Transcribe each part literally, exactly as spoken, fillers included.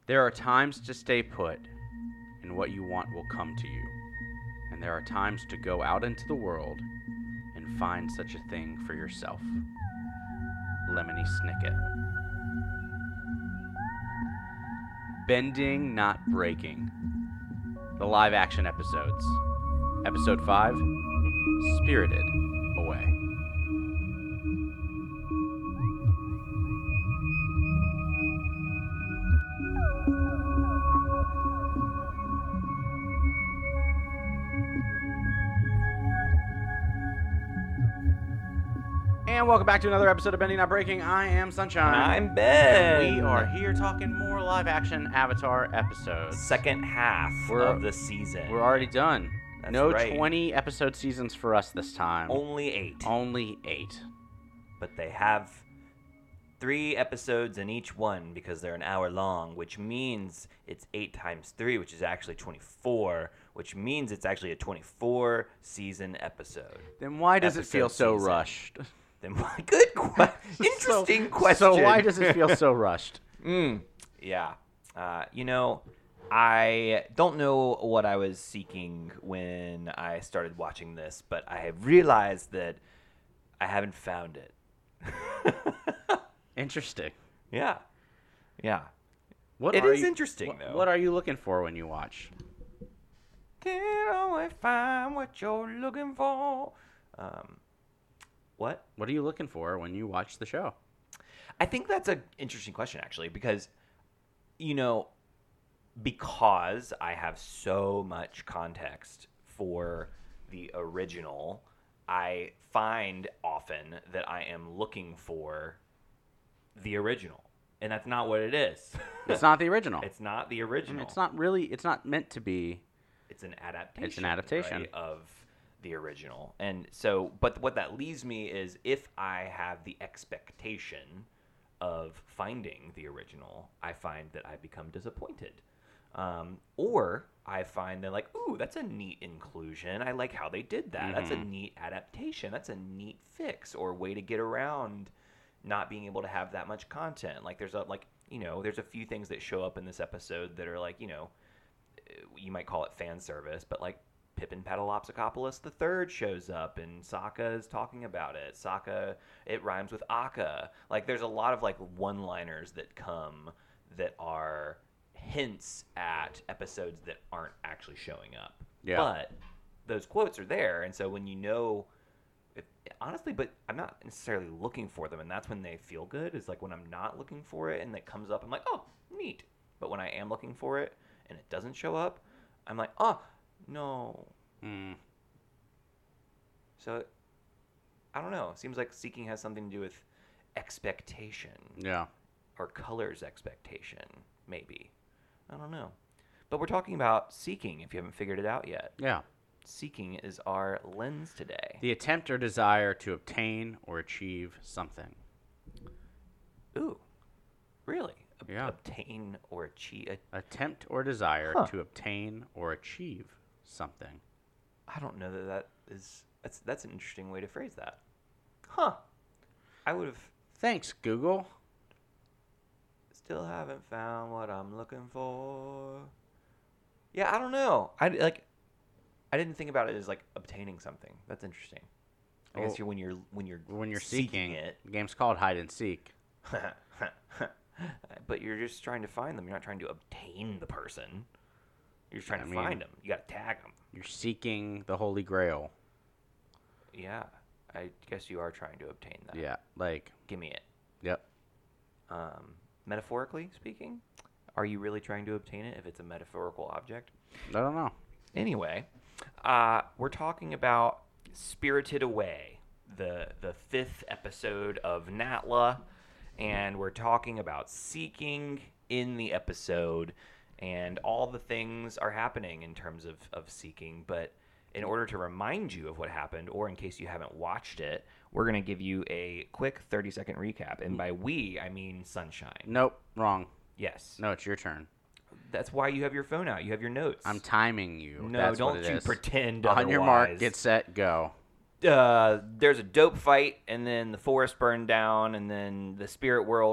There are times to stay put, and what you want will come to you. And there are times to go out into the world and find such a thing for yourself. Lemony Snicket. Bending, Not Breaking. The live action episodes. Episode five, Spirited Away. And welcome back to another episode of Bending Not Breaking. I am Sunshine. I'm Ben. And we are here talking more live action Avatar episodes. Second half We're- of the season. We're already done. That's no right. twenty episode seasons for us this time. Only eight. Only eight. But they have three episodes in each one because they're an hour long, which means it's eight times three, which is actually twenty-four, which means it's actually a twenty-four season episode. Then why does it Episode feel so season. rusting? Then why? Good question. Interesting so, question. So why does it feel so rushed? Mm, yeah. Uh, you know, I don't know what I was seeking when I started watching this, but I have realized that I haven't found it. Interesting. Yeah. Yeah. What It are is you- interesting, what, though. What are you looking for when you watch? Can't always find what you're looking for. Um, what? What are you looking for when you watch the show? I think that's an interesting question, actually, because, you know, because I have so much context for the original, I find often that I am looking for the original. And that's not what it is. It's not the original. It's not the I mean, original. it's not really. It's not meant to be. It's an adaptation. It's an adaptation. right, of the original. And so, but what that leaves me is if I have the expectation of finding the original, I find that I become disappointed. Um, or I find that like, ooh, that's a neat inclusion. I like how they did that. That's a Mhm. neat adaptation. That's a neat fix or way to get around not being able to have that much content. Like there's a, like, you know, there's a few things that show up in this episode that are like, you know, you might call it fan service, but like Pippin Patalopsicopoulos the third shows up and Sokka is talking about it. Sokka, it rhymes with Akka. Like there's a lot of like one-liners that come that are hints at episodes that aren't actually showing up. Yeah. But those quotes are there, and so when you know, if, honestly, but I'm not necessarily looking for them, and that's when they feel good. Is like when I'm not looking for it and it comes up, I'm like, oh, neat. But when I am looking for it and it doesn't show up, I'm like, oh, no. Mm. So, I don't know. It seems like seeking has something to do with expectation. Yeah. Or colors expectation, maybe. I don't know. But we're talking about seeking, if you haven't figured it out yet. Yeah. Seeking is our lens today. The attempt or desire to obtain or achieve something. Ooh. Really? Ob- Yeah. Obtain or achieve. Attempt or desire Huh. to obtain or achieve something. I don't know that that is... That's, that's an interesting way to phrase that. Huh. I would have... Thanks, Google. Still haven't found what I'm looking for. Yeah, I don't know. I like. I didn't think about it as like obtaining something. That's interesting. I Well, guess you're when you're when you're When you're seeking, it, the game's called hide and seek. but you're just trying to find them. You're not trying to obtain the person. You're just trying I to mean- find them. You got to tag them. You're seeking the Holy Grail. Yeah, I guess you are trying to obtain that. Yeah, like, Give me it. yep. Um, metaphorically speaking, are you really trying to obtain it if it's a metaphorical object? I don't know. Anyway, uh, we're talking about Spirited Away, the the fifth episode of Natla, and we're talking about seeking in the episode, and all the things are happening in terms of, of seeking. But in order to remind you of what happened, or in case you haven't watched it, we're going to give you a quick thirty-second recap. And by we, I mean Sunshine. Nope, wrong. Yes. No, it's your turn. That's why you have your phone out. You have your notes. I'm timing you. No, That's don't what it you is. pretend On your mark, otherwise. get set, go. Uh, there's a dope fight, and then the forest burned down, and then the spirit world is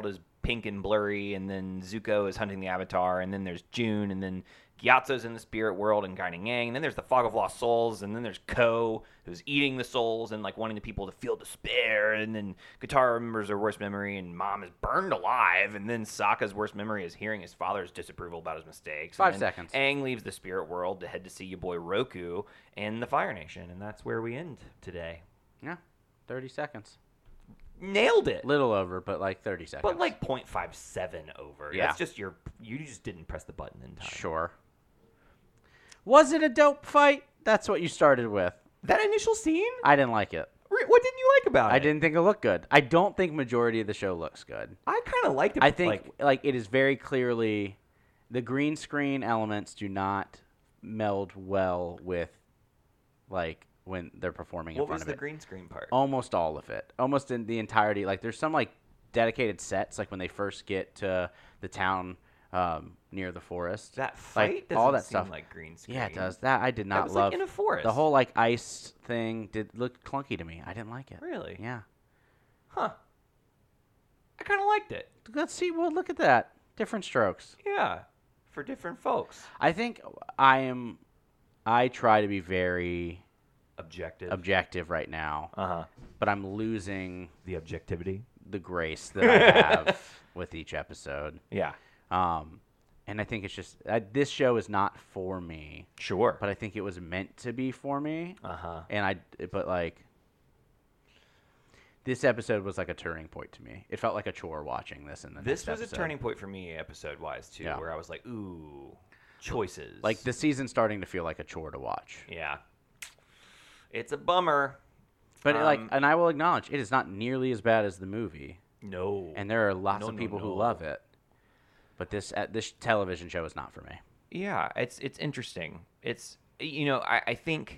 pink and blurry, and then Zuko is hunting the Avatar, and then there's June, and then Gyatso's in the spirit world and guiding Aang, and then there's the Fog of Lost Souls, and then there's Ko, who's eating the souls and like wanting the people to feel despair, and then Katara remembers her worst memory, and Mom is burned alive, and then Sokka's worst memory is hearing his father's disapproval about his mistakes. Five and then seconds. Aang leaves the spirit world to head to see your boy Roku in the Fire Nation, and that's where we end today. Yeah, thirty seconds. Nailed it. Little over, but like thirty seconds. But like point five seven over. Yeah. That's just your, you just didn't press the button in time. Sure. Was it a dope fight? That's what you started with. That initial scene? I didn't like it. What didn't you like about it? I didn't think it looked good. I don't think majority of the show looks good. I kind of liked it. I think like, like it is very clearly the green screen elements do not meld well with like when they're performing in what front was of the it. green screen part? Almost all of it. Almost in the entirety. Like there's some like dedicated sets like when they first get to the town um, near the forest. That fight like, doesn't all that seem stuff. like green screen. Yeah, it does. That I did not That was love. like in a forest. The whole like ice thing did look clunky to me. I didn't like it. Really? Yeah. Huh. I kind of liked it. Let's see. Well, look at that. Different strokes. Yeah. For different folks. I think I am. I try to be very Objective. objective right now, uh huh. but I'm losing The objectivity. the grace that I have with each episode. Yeah. Um, and I think it's just uh, this show is not for me, Sure. but I think it was meant to be for me. Uh huh. And I, but like, this episode was like a turning point to me. It felt like a chore watching this in the This next was episode. a turning point for me, episode wise too, Yeah. where I was like, ooh, choices. Like the season's starting to feel like a chore to watch. Yeah. It's a bummer. But like, Um, and I will acknowledge it is not nearly as bad as the movie, No. and there are lots No, of no, people no. who love it. But this uh, this television show is not for me. Yeah, it's it's interesting. It's you know I, I think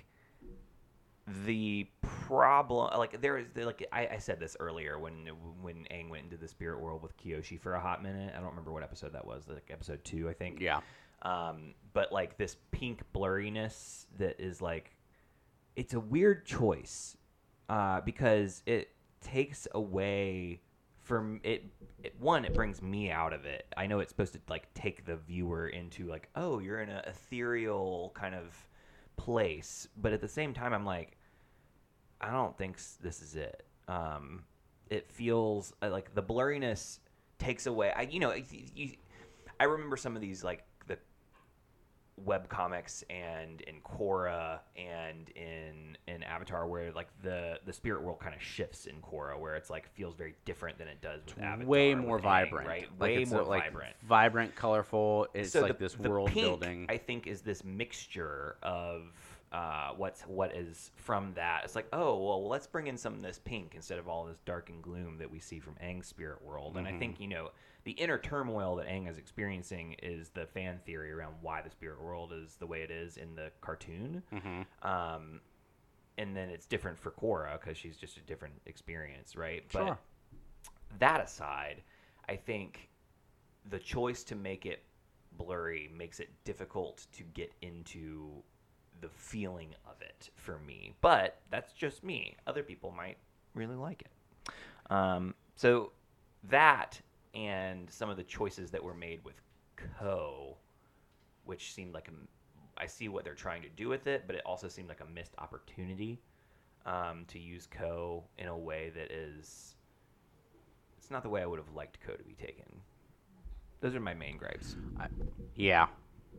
the problem like there is like I, I said this earlier when when Aang went into the spirit world with Kyoshi for a hot minute. I don't remember what episode that was, like episode two, I think. Yeah. Um, but like this pink blurriness that is like, it's a weird choice, uh, because it takes away from it, it. One, it brings me out of it. I know it's supposed to like take the viewer into like, oh, you're in an ethereal kind of place, but at the same time, I'm like, I don't think s- this is it. Um, it feels uh, like the blurriness takes away. I, you know, you, you, I remember some of these like the web comics and in Korra and in in Avatar where like the the spirit world kind of shifts in Korra where it's like feels very different than it does with Avatar. Way with more Aang, vibrant, right? Like, Way it's, more uh, like, vibrant. vibrant, colorful. It's So like the- this the world pink, building. I think is this mixture of uh, what's what is from that. It's like, oh well, let's bring in some of this pink instead of all this dark and gloom that we see from Aang's spirit world. And I Mhm. think you know the inner turmoil that Aang is experiencing is the fan theory around why the spirit world is the way it is in the cartoon. Mm-hmm. Um, and then it's different for Korra because she's just a different experience, right? Sure. But that aside, I think the choice to make it blurry makes it difficult to get into the feeling of it for me. But that's just me. Other people might really like it. Um, so that and some of the choices that were made with Ko, which seemed like a I see what they're trying to do with it, but it also seemed like a missed opportunity um, to use Ko in a way that is. It's not the way I would have liked Ko to be taken. Those are my main gripes. I, yeah.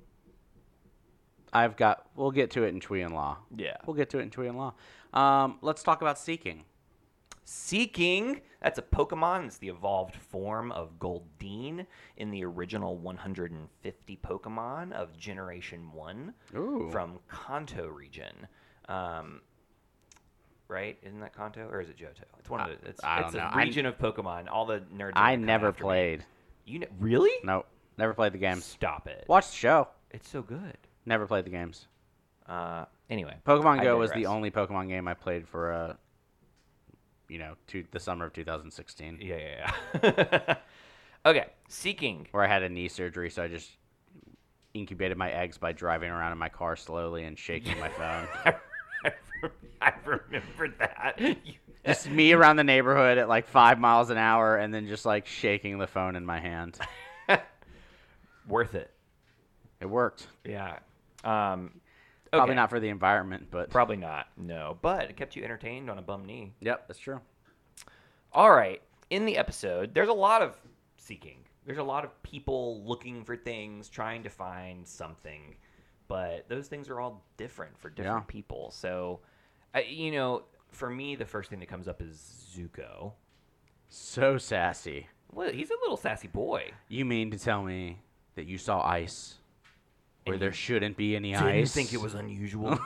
I've got. We'll get to it in Chui and Law. Yeah. We'll get to it in Chui and Law. Um, let's talk about Seeking. Seeking, that's a Pokemon. It's the evolved form of Goldeen in the original one hundred fifty Pokemon of Generation one Ooh. from Kanto region. Um, right? Isn't that Kanto or is it Johto? It's one of the. It's, I it's don't a know. I- region of Pokemon. All the nerds. are I gonna come never after me. played. You ne- really? Nope. Never played the games. Stop it. Watch the show. It's so good. Never played the games. Uh, anyway, Pokemon I Go was the digress. only Pokemon game I played for, uh, you know, to the summer of two thousand sixteen, Yeah, yeah, yeah. Okay, Seeking. where I had a knee surgery, so I just incubated my eggs by driving around in my car slowly and shaking my phone. I remember that. You, Just me around the neighborhood at like five miles an hour, and then just like shaking the phone in my hand. Worth it. It worked. Yeah. Um, Probably okay. not for the environment, but Probably not. No, but it kept you entertained on a bum knee. yep, that's true. All right. In the episode, there's a lot of seeking. There's a lot of people looking for things, trying to find something, but those things are all different for different Yeah. people. So, I, you know, for me, the first thing that comes up is Zuko. So sassy. Well, he's a little sassy boy. You mean to tell me that you saw ice where And there you shouldn't be any Didn't ice? think it was unusual.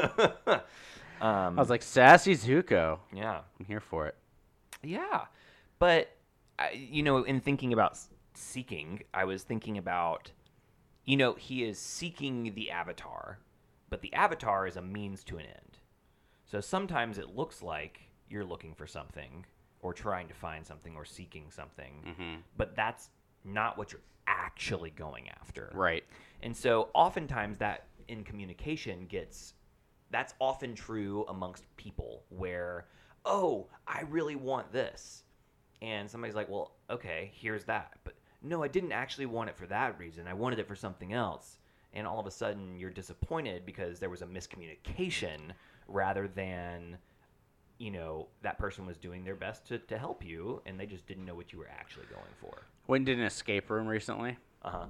I um, was like, sassy Zuko. yeah. I'm here for it. Yeah, but I, you know, in thinking about s- seeking, I was thinking about, you know, he is seeking the avatar, but the avatar is a means to an end. So sometimes it looks like you're looking for something, or trying to find something, or seeking something, Mm-hmm. but that's not what you're actually going after. Right. And so oftentimes that in communication gets, that's often true amongst people where, oh, I really want this. And somebody's like, well, okay, here's that. But no, I didn't actually want it for that reason. I wanted it for something else. And all of a sudden you're disappointed because there was a miscommunication rather than, you know, that person was doing their best to, to help you and they just didn't know what you were actually going for. Went to an escape room recently, Uh-huh.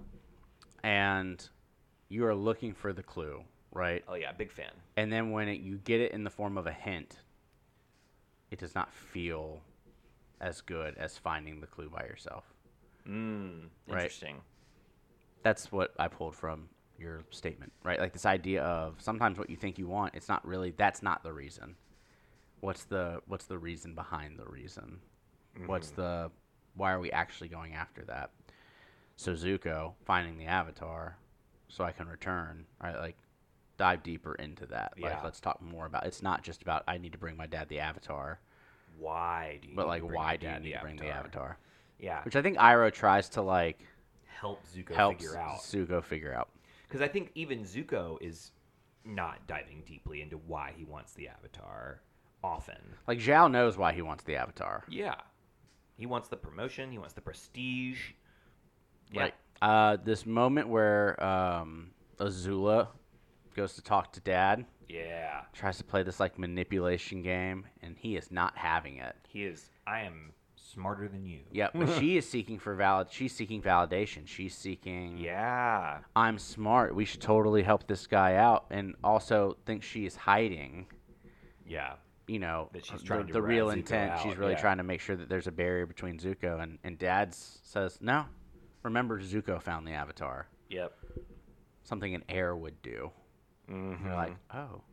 and you are looking for the clue, right? Oh, yeah, big fan. And then when it, you get it in the form of a hint, it does not feel as good as finding the clue by yourself. Mm, Right. interesting. That's what I pulled from your statement, right? Like this idea of sometimes what you think you want, it's not really, that's not the reason. What's the what's the reason behind the reason? What's the, why are we actually going after that? So Zuko finding the avatar so I can return, right? Like dive deeper into that. Yeah. Like let's talk more about, it's not just about I need to bring my dad the avatar, Why do you but need like to bring why your do you dad need to bring the avatar? Yeah, Which I think Iroh tries to like help Zuko help figure out. Zuko figure out. Because I think even Zuko is not diving deeply into why he wants the avatar often. Like Zhao knows why he wants the avatar. Yeah. He wants the promotion, he wants the prestige. Yeah. Right. Uh, this moment where um, Azula goes to talk to Dad, Yeah. tries to play this like manipulation game, and he is not having it. He is, I am smarter than you. Yeah, but she is seeking for valid. She's seeking validation. She's seeking. Yeah. I'm smart. We should totally help this guy out, and also thinks she is hiding. Yeah. You know, That she's the, trying to the rat real Zuko intent. She's out, really yeah. trying to make sure that there's a barrier between Zuko and and Dad says no. Remember, Zuko found the avatar. Yep. Something an heir would do. Mm-hmm. You're like, oh.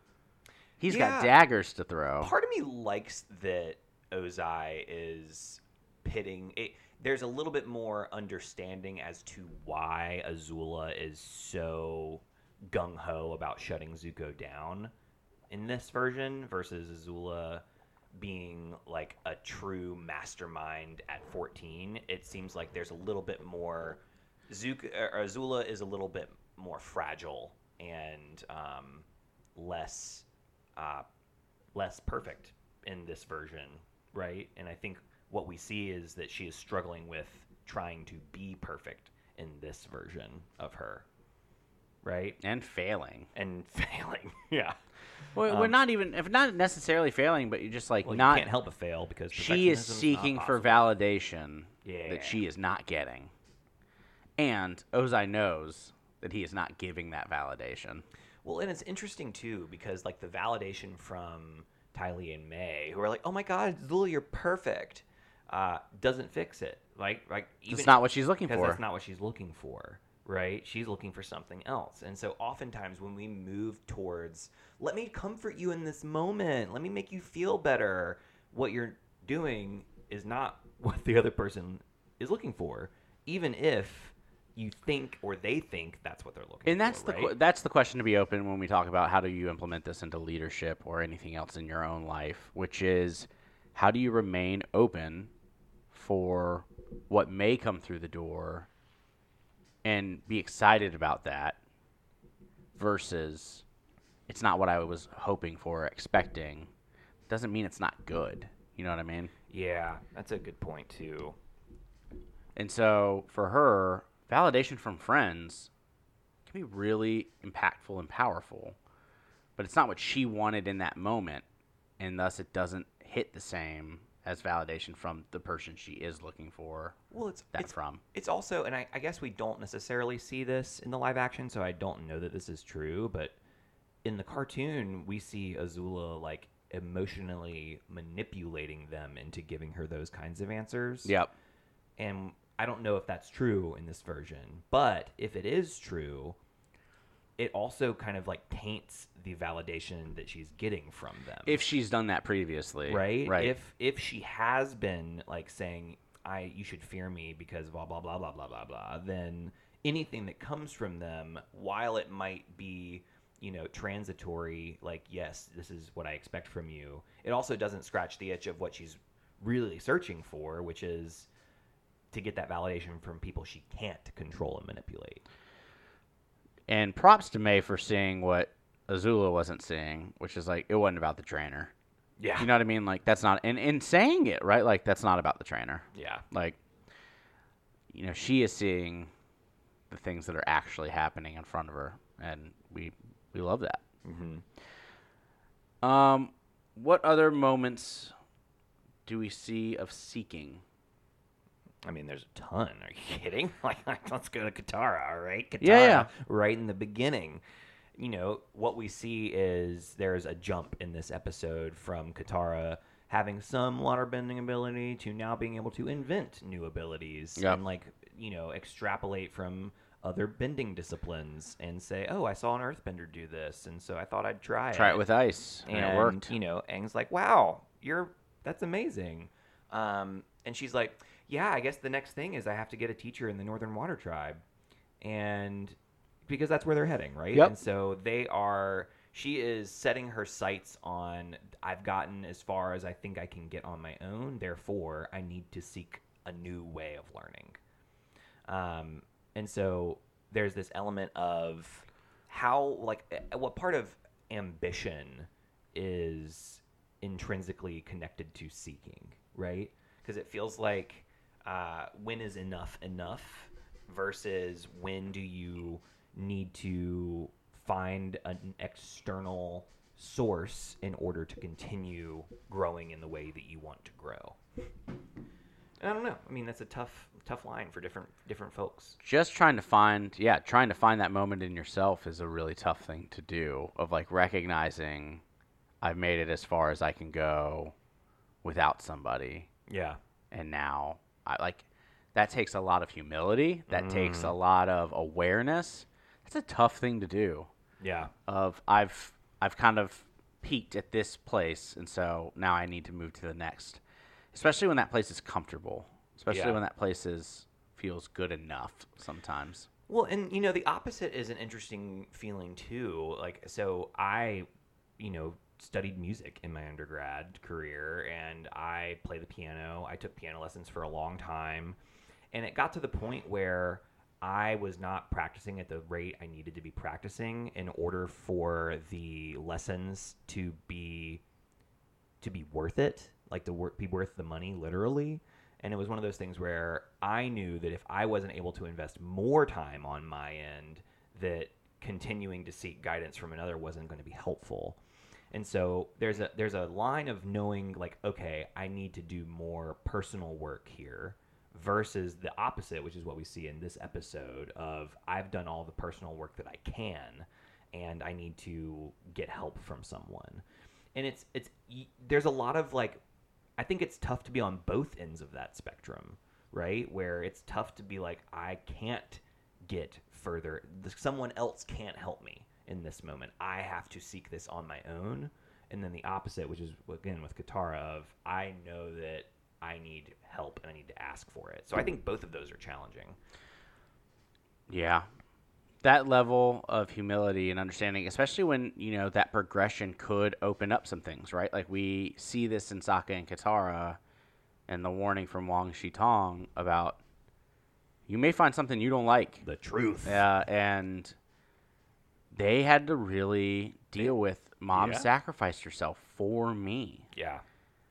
He's Yeah. got daggers to throw. Part of me likes that Ozai is pitting it. There's a little bit more understanding as to why Azula is so gung-ho about shutting Zuko down in this version versus Azula being like a true mastermind at fourteen. It seems like there's a little bit more Zuko, or Azula is a little bit more fragile and um, less uh, less perfect in this version, right? And I think what we see is that she is struggling with trying to be perfect in this version of her, right? And failing. And failing, yeah. Well, we're not even, if not necessarily failing, but you're just like Well, not. you can't help but fail because She is perfectionism not seeking for possible. validation Yeah. that she is not getting. And Ozai knows that he is not giving that validation. Well, and it's interesting too because like the validation from Tylee and May, who are like, "Oh my God, Zula, you're perfect," uh, doesn't fix it. Like, like even That's not what she's looking because for. that's not what she's looking for, right? She's looking for something else. And so oftentimes when we move towards, let me comfort you in this moment, let me make you feel better, what you're doing is not what the other person is looking for, even if you think or they think that's what they're looking And that's for. the right? que- that's the question to be open when we talk about how do you implement this into leadership or anything else in your own life, which is how do you remain open for what may come through the door and be excited about that versus it's not what I was hoping for or expecting, doesn't mean it's not good. You know what I mean? Yeah, that's a good point too. And so for her, validation from friends can be really impactful and powerful, but it's not what she wanted in that moment, and thus it doesn't hit the same as validation from the person she is looking for Well, it's that it's, from. It's also, and I, I guess we don't necessarily see this in the live action, so I don't know that this is true, but in the cartoon, we see Azula like emotionally manipulating them into giving her those kinds of answers. Yep. And I don't know if that's true in this version, but if it is true, it also kind of like taints the validation that she's getting from them. If she's done that previously. Right? Right. If if she has been like saying, I you should fear me because blah blah blah blah blah blah blah, then anything that comes from them, while it might be, you know, transitory, like, yes, this is what I expect from you, it also doesn't scratch the itch of what she's really searching for, which is to get that validation from people she can't control and manipulate. And props to May for seeing what Azula wasn't seeing, which is like, it wasn't about the trainer. Yeah. You know what I mean? Like, that's not, and, and saying it, right? Like, that's not about the trainer. Yeah. Like, you know, she is seeing the things that are actually happening in front of her, and we we love that. Mm-hmm. Um, what other moments do we see of seeking? I mean, there's a ton. Are you kidding? Like, let's go to Katara, all right? Katara, Yeah, yeah. right in the beginning. You know, what we see is there's a jump in this episode from Katara having some waterbending ability to now being able to invent new abilities. Yep. And, like, you know, extrapolate from other bending disciplines and say, oh, I saw an earthbender do this, and so I thought I'd try it. Try it with ice, and, And, it worked. you know, Aang's like, wow, you're that's amazing. Um, and she's like, yeah, I guess the next thing is I have to get a teacher in the Northern Water Tribe. And because that's where they're heading, right? Yep. And so they are, she is setting her sights on, I've gotten as far as I think I can get on my own, therefore I need to seek a new way of learning. Um, and so there's this element of how, like, what part of ambition is intrinsically connected to seeking, right? Because it feels like uh, when is enough enough versus when do you need to find an external source in order to continue growing in the way that you want to grow. And I don't know. I mean, that's a tough, tough line for different different folks. Just trying to find, yeah, trying to find that moment in yourself is a really tough thing to do, of like recognizing I've made it as far as I can go without somebody. Yeah. And now I like that takes a lot of humility. That Mm. takes a lot of awareness. That's a tough thing to do. Yeah. Of I've I've kind of peaked at this place, and so now I need to move to the next. Especially when that place is comfortable. Especially Yeah. when that place is feels good enough sometimes. Well, and you know, the opposite is an interesting feeling too. Like, so I, you know, studied music in my undergrad career, and I play the piano. I took piano lessons for a long time, and it got to the point where I was not practicing at the rate I needed to be practicing in order for the lessons to be to be worth it, like to wor- be worth the money, literally. And it was one of those things where I knew that if I wasn't able to invest more time on my end, that continuing to seek guidance from another wasn't going to be helpful. And so there's a there's a line of knowing, like, okay, I need to do more personal work here, versus the opposite, which is what we see in this episode of I've done all the personal work that I can, and I need to get help from someone. And it's it's there's a lot of, like, I think it's tough to be on both ends of that spectrum, right? Where it's tough to be like, I can't get further. Someone else can't help me in this moment. I have to seek this on my own. And then the opposite, which is, again, with Katara, of I know that I need help and I need to ask for it. So I think both of those are challenging. Yeah. That level of humility and understanding, especially when, you know, that progression could open up some things, right? Like we see this in Sokka and Katara and the warning from Wang Shitong about you may find something you don't like. The truth. Yeah, and they had to really deal with mom yeah. sacrificed herself for me. Yeah.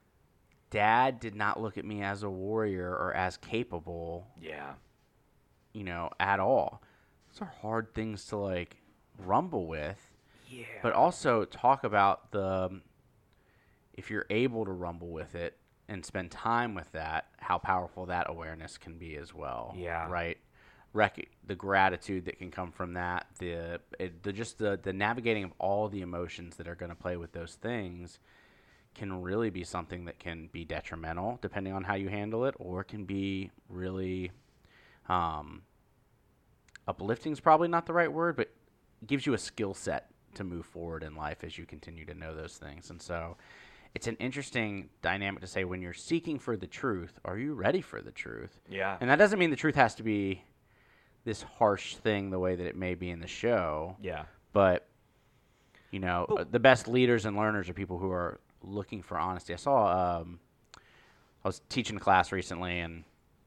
Dad did not look at me as a warrior or as capable, Yeah. you know, at all. Those are hard things to like rumble with. Yeah. But also talk about the, if you're able to rumble with it and spend time with that, how powerful that awareness can be as well. Yeah. Right. Rec- the gratitude that can come from that, the, it, the just the, the navigating of all the emotions that are going to play with those things can really be something that can be detrimental depending on how you handle it, or can be really um, uplifting is probably not the right word, but gives you a skill set to move forward in life as you continue to know those things. And so it's an interesting dynamic to say, when you're seeking for the truth, are you ready for the truth? Yeah. And that doesn't mean the truth has to be this harsh thing the way that it may be in the show. Yeah. But, you know, But- uh, the best leaders and learners are people who are looking for honesty. I saw, um, I was teaching a class recently, and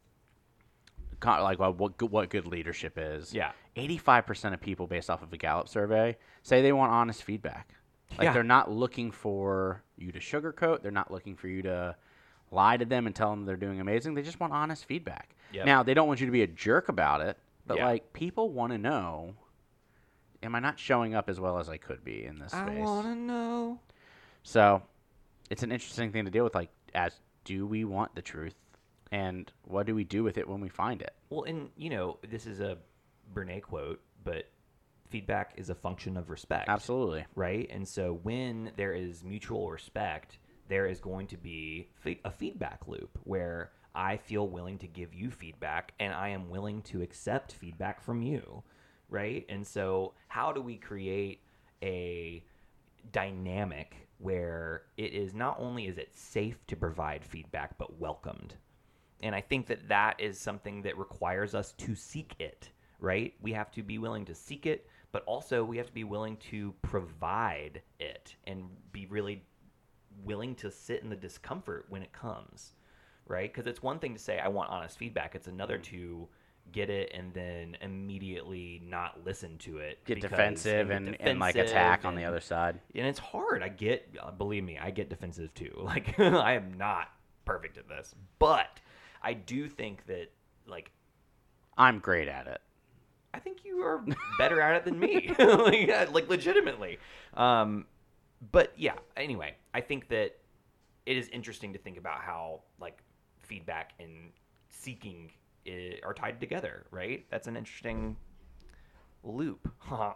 kind of like well, what good, what good leadership is. Yeah. eighty-five percent of people, based off of a Gallup survey, say they want honest feedback. Like Yeah. they're not looking for you to sugarcoat. They're not looking for you to lie to them and tell them they're doing amazing. They just want honest feedback. Yep. Now, they don't want you to be a jerk about it, but Yeah. like people want to know, am I not showing up as well as I could be in this I space? wanna know. So it's an interesting thing to deal with. Like, as do we want the truth, and what do we do with it when we find it? Well, and you know, this is a Brene quote, but feedback is a function of respect. Absolutely. Right? And so when there is mutual respect, there is going to be fe- a feedback loop where I feel willing to give you feedback and I am willing to accept feedback from you. Right? And so how do we create a dynamic where it is not only is it safe to provide feedback, but welcomed? And I think that that is something that requires us to seek it, right? We have to be willing to seek it, but also we have to be willing to provide it and be really willing to sit in the discomfort when it comes, right? Because it's one thing to say, I want honest feedback. It's another to get it and then immediately not listen to it. Get because- defensive get and, and like defensive attack on the and- other side. And it's hard. I get, uh, believe me, I get defensive too. Like, I am not perfect at this. But I do think that, like, I'm great at it. I think you are better at it than me. like, yeah, like, legitimately. Um, but yeah, anyway, I think that it is interesting to think about how, like, feedback and seeking i- are tied together, right? That's an interesting loop. um,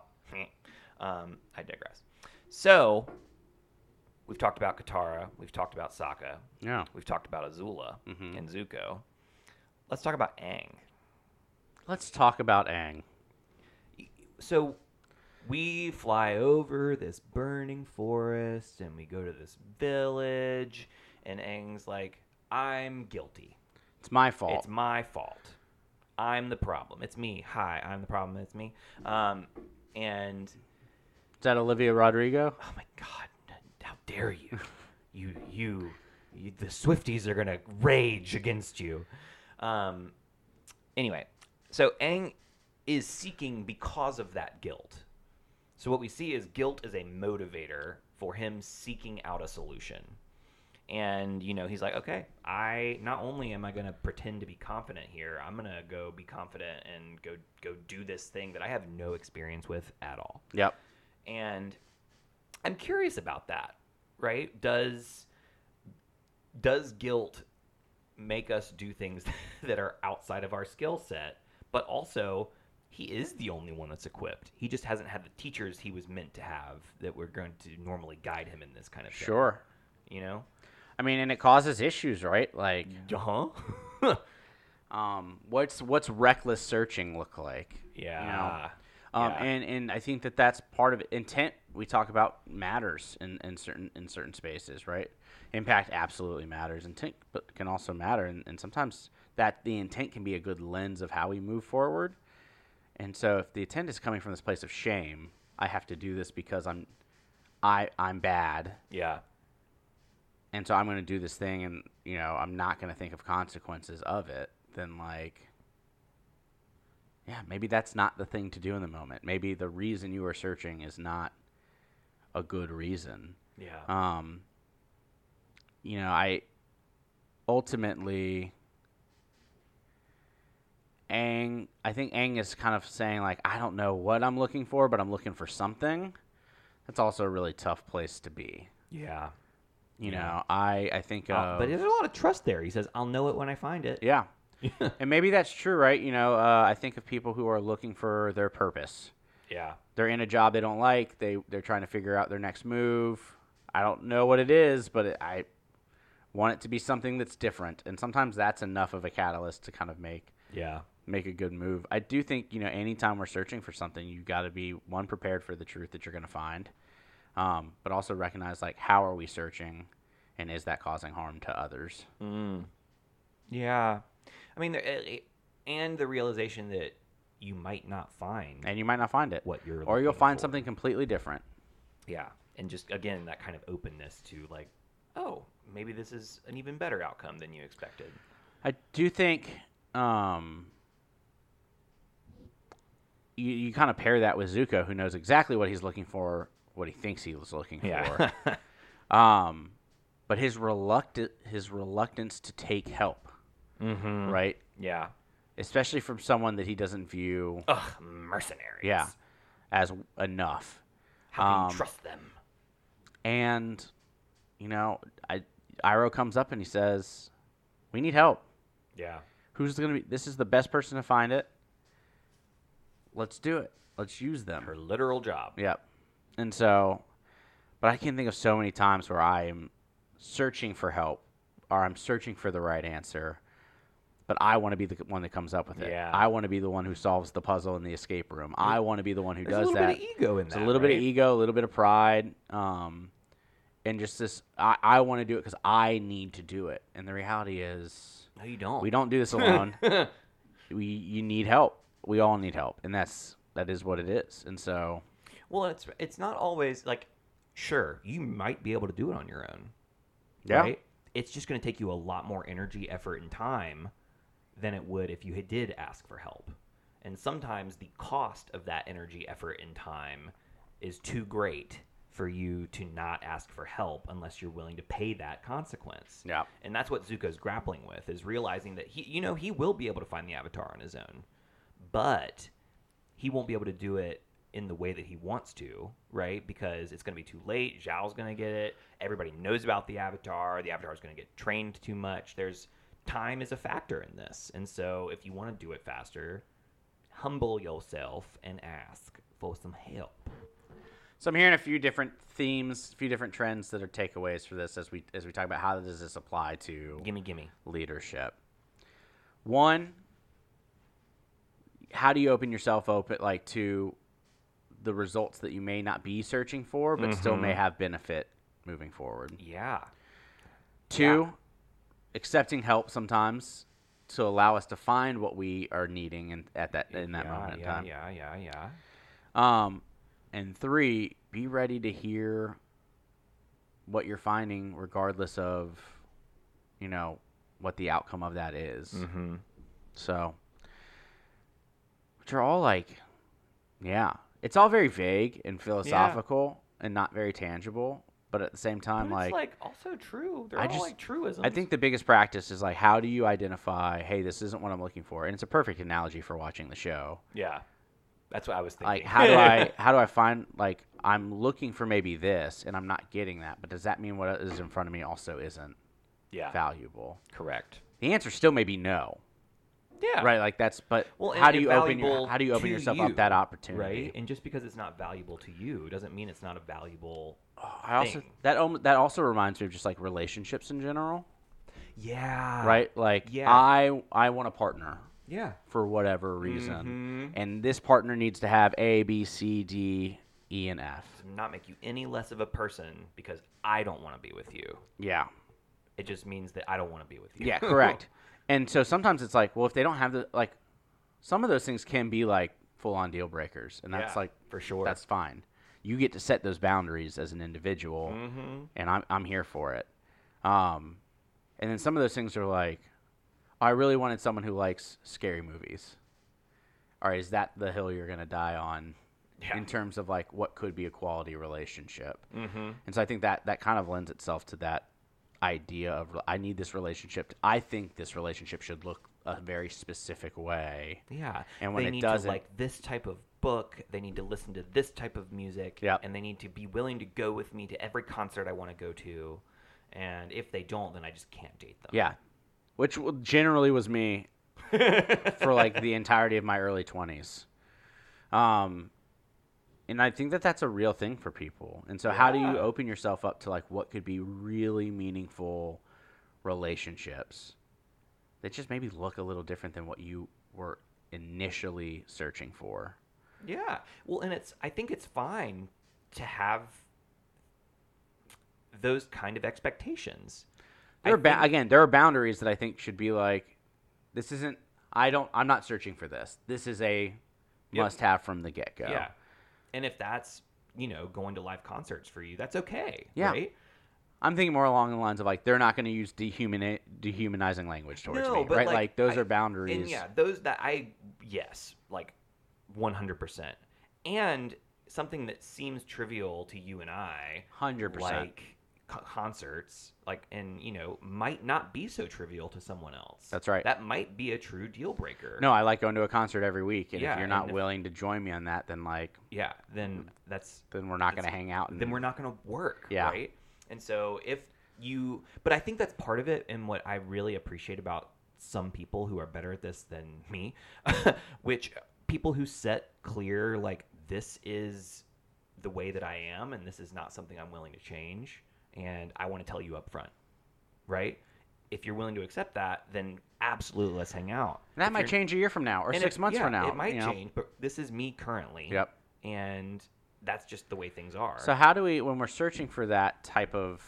I digress. So, we've talked about Katara. We've talked about Sokka. Yeah. We've talked about Azula Mhm. and Zuko. Let's talk about Aang. Let's talk about Aang. So we fly over this burning forest and we go to this village, and Aang's like, I'm guilty. It's my fault. It's my fault. I'm the problem. It's me. Hi, I'm the problem. It's me. Um, and Is that Olivia Rodrigo? oh my God, how dare you? you, you, you, the Swifties are gonna rage against you. Um, anyway, so Aang is seeking because of that guilt. So what we see is guilt is a motivator for him seeking out a solution. And, you know, he's like, okay, I not only am I going to pretend to be confident here, I'm going to go be confident and go go do this thing that I have no experience with at all. Yep. And I'm curious about that, right? Does does guilt make us do things that are outside of our skill set? But also, he is the only one that's equipped. He just hasn't had the teachers he was meant to have that were going to normally guide him in this kind of thing. Sure. You know? I mean, and it causes issues, right? Like, Uh-huh. um, what's what's reckless searching look like? Yeah. Um, Yeah. and, and I think that that's part of it. Intent we talk about matters in, in certain in certain spaces, right? Impact absolutely matters. Intent but can also matter, and, and sometimes that the intent can be a good lens of how we move forward. And so, if the intent is coming from this place of shame, I have to do this because I'm, I I'm bad, Yeah. and so I'm going to do this thing, and you know I'm not going to think of consequences of it. Then like, yeah, maybe that's not the thing to do in the moment. Maybe the reason you are searching is not a good reason. Yeah. Um, you know, I ultimately, Aang, I think Aang is kind of saying, like, I don't know what I'm looking for, but I'm looking for something. That's also a really tough place to be. Yeah. You Yeah. know, I, I think Uh, of... but there's a lot of trust there. He says, I'll know it when I find it. Yeah. And maybe that's true, right? You know, uh, I think of people who are looking for their purpose. Yeah. They're in a job they don't like. They, they're trying to figure out their next move. I don't know what it is, but it, I want it to be something that's different. And sometimes that's enough of a catalyst to kind of make Yeah. make a good move. I do think, you know, anytime we're searching for something, you've got to be, one, prepared for the truth that you're going to find, um, but also recognize, like, how are we searching, and is that causing harm to others? Mm. Yeah. I mean, there, eh, and the realization that you might not find And you might not find it. what you're Or you'll looking find for. something completely different. Yeah. And just, again, that kind of openness to, like, oh, maybe this is an even better outcome than you expected. I do think um, you, you kind of pair that with Zuko, who knows exactly what he's looking for, what he thinks he was looking Yeah. for. um, but his reluctant his reluctance to take help, Mm-hmm. right? Yeah. Especially from someone that he doesn't view, Ugh, mercenaries. yeah, as enough. How can Um, you trust them? And, you know, I, Iroh comes up and he says, we need help. Yeah. Who's going to be, this is the best person to find it. Let's do it. Let's use them. Her literal job. Yep. And so, but I can think of so many times where I am searching for help, or I'm searching for the right answer, but I want to be the one that comes up with it. Yeah. I want to be the one who solves the puzzle in the escape room. I want to be the one who There's does a little that. bit of ego in It's that. a little bit of right? ego, a little bit of pride, um, and just this, I, I want to do it because I need to do it. And the reality is, No, you don't. we don't do this alone. we You need help. We all need help. And that's, that is what it is. And so... Well, it's it's not always like, sure, you might be able to do it on your own. Yeah. Right? It's just going to take you a lot more energy, effort, and time than it would if you had- did ask for help. And sometimes the cost of that energy, effort, and time is too great for you to not ask for help unless you're willing to pay that consequence. Yeah. And that's what Zuko's grappling with, is realizing that he, you know, he will be able to find the Avatar on his own, but he won't be able to do it in the way that he wants to, right? Because it's going to be too late. Zhao's going to get it. Everybody knows about the Avatar. The Avatar is going to get trained too much. There's time is a factor in this. And so if you want to do it faster, humble yourself and ask for some help. So I'm hearing a few different themes, a few different trends that are takeaways for this as we as we talk about how does this apply to Gimme, gimme. leadership. One, how do you open yourself open like to the results that you may not be searching for, but still may Mhm. have benefit moving forward? Yeah. Two, Yeah. accepting help sometimes to allow us to find what we are needing in, at that in that yeah, moment in yeah, time. Yeah, yeah, yeah, Um, and three, be ready to hear what you're finding, regardless of, you know, what the outcome of that is. Mm-hmm. So, which are all like, yeah, it's all very vague and philosophical and not very tangible. But at the same time, But like, it's like also true. They're I all just- like truisms. I think the biggest practice is like, how do you identify, hey, this isn't what I'm looking for? And it's a perfect analogy for watching the show. Yeah. That's what I was thinking. Like, how do I, how do I find, like, I'm looking for maybe this and I'm not getting that, but does that mean what is in front of me also isn't yeah. valuable? Correct. The answer still may be no. Yeah. Right, like that's, but Well, how and- do and you open your, valuable how do you open to yourself you, up that opportunity? Right. And just because it's not valuable to you doesn't mean it's not a valuable. Oh, I also thing. that om- that also reminds me of just like relationships in general, Yeah. right? Like yeah. I I want a partner Yeah. for whatever reason, Mhm. and this partner needs to have A, B, C, D, E, and F. Does not make you any less of a person because I don't want to be with you. Yeah, It just means that I don't want to be with you. yeah, correct. And so sometimes it's like, well, if they don't have the like, some of those things can be like full on deal breakers, and that's Yeah, like for sure. that's fine. You get to set those boundaries as an individual. Mm-hmm. And I'm I'm here for it. Um, and then some of those things are like, I really wanted someone who likes scary movies. all right, is that the hill you're going to die on Yeah. in terms of like what could be a quality relationship? Mm-hmm. And so I think that that kind of lends itself to that idea of I need this relationship. To, I think this relationship should look a very specific way. Yeah. And when they it need doesn't, to like this type of book, they need to listen to this type of music, Yep. and they need to be willing to go with me to every concert I want to go to. And if they don't, then I just can't date them. yeah, which w- generally was me for like the entirety of my early twenties. Um, and I think that that's a real thing for people. And so how do you Yeah. open yourself up to like what could be really meaningful relationships that just maybe look a little different than what you were initially searching for? Yeah. Well, and it's I think it's fine to have those kind of expectations. There are I ba- think- again, there are boundaries that I think should be like, this isn't. I don't. I'm not searching for this. This is a Yep. must-have from the get-go. Yeah. And if that's, you know, going to live concerts for you, that's okay. Yeah. Right? I'm thinking more along the lines of like they're not going to use dehumani- dehumanizing language towards No, me, but, right? like, Like, those I- are boundaries. And yeah, those that I yes, like one hundred percent. And something that seems trivial to you and I, one hundred percent. like co- concerts, like and you know, might not be so trivial to someone else. That's right. That might be a true deal breaker. No, I like going to a concert every week, and Yeah, if you're not and if- willing to join me on that, then like Yeah, then that's then we're not going to That's- hang out. And, then we're not going to work, Yeah. right? And so if you, but I think that's part of it, and what I really appreciate about some people who are better at this than me, which people who set clear, like, this is the way that I am, and this is not something I'm willing to change, and I want to tell you up front, right? If you're willing to accept that, then absolutely let's hang out. And that If might you're- change a year from now or and six it- months yeah, from now. It might you know? change, but this is me currently. Yep. And that's just the way things are. So how do we, when we're searching for that type of